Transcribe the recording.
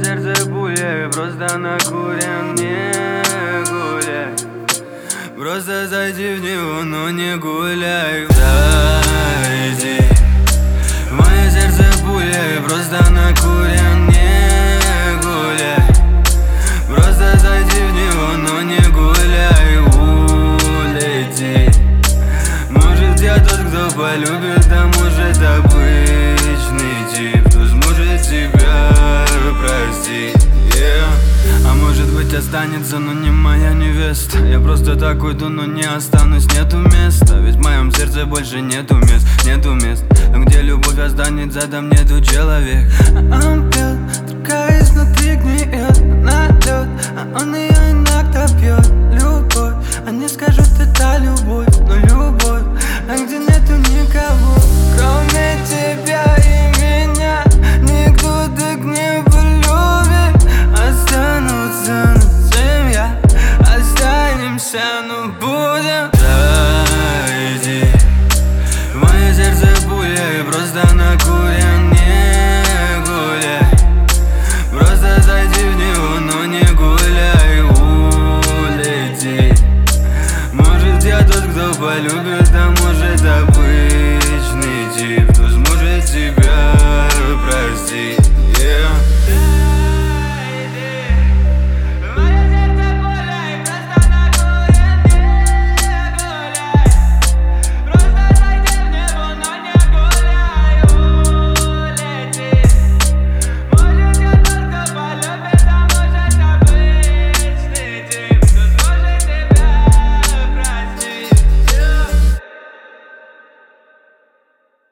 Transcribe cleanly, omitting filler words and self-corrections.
сердце пуля, просто накурен, не гуляй. Просто зайди в него, но не гуляй. Зайди в мое сердце пуля, просто накурен, не гуляй. Просто зайди в него, но не гуляй. Улети. Может, я тот, кто полюбит, а может, обычный тип, кто сможет тебя простить, А может быть, останется, но не моя невеста. Я просто так уйду, но не останусь, нету места. Ведь в моем сердце больше нету мест, нету мест. Там, где любовь останется, там нету человека. Он пел